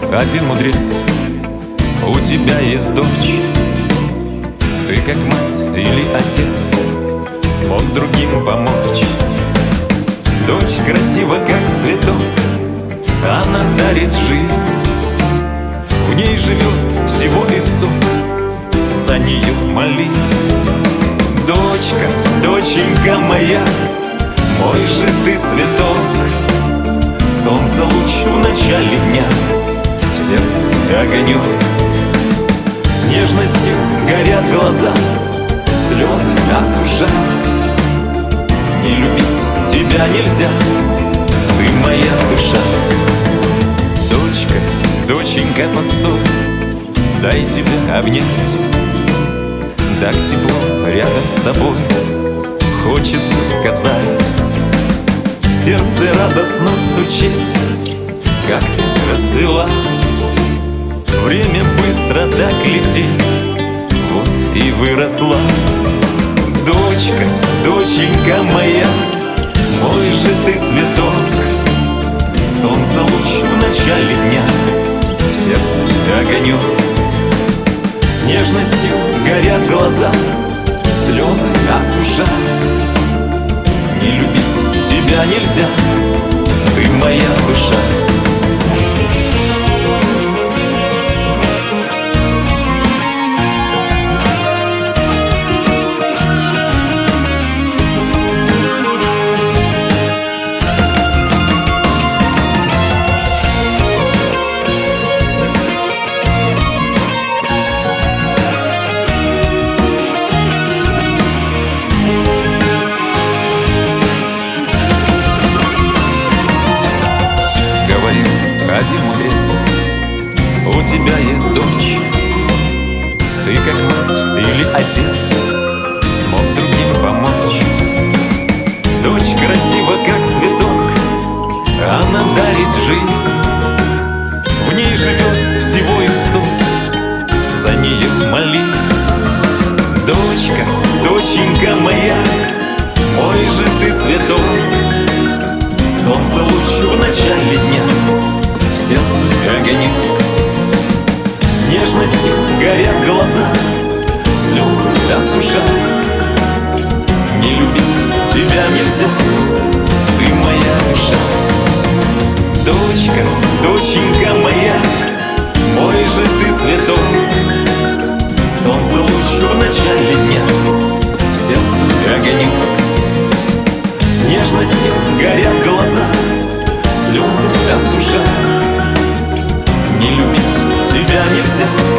один мудрец, у тебя есть дочь. Ты как мать или отец смог другим помочь. Дочь красива, как цветок, она дарит жизнь. В ней живет всего исток, за нее молись. Дочка, доченька моя, мой же ты цветок. Солнце луч в начале дня, в сердце огонек. С нежностью горят глаза, слезы осушат. Не любить тебя нельзя, ты моя душа. Дочка, доченька, постой, дай тебя обнять. Так тепло рядом с тобой, хочется сказать. Сердце радостно стучит, как ты расцвела. Время быстро так летит, вот и выросла. Дочка, доченька моя, мой же ты цветок. Солнце луч в начале дня, в сердце огонек. С нежностью горят глаза, слезы осушат. Не любить тебя нельзя, ты моя душа. Один мудрец, у тебя есть дочь. Ты как мать или отец смог другим помочь. Дочь красива, как цветок, она дарит жизнь. В ней живет всего исток, за нее молись. Дочка, доченька моя, мой же ты цветок. Солнце луч в начале дня, сердце огонек. С нежностью горят глаза, слезы осушат. Не любить тебя нельзя, ты моя душа. Дочка, доченька моя, мой же ты цветок. Солнце луч в начале дня, в сердце огонек. С нежностью горят глаза, слезы осушат. Не любить тебя нельзя,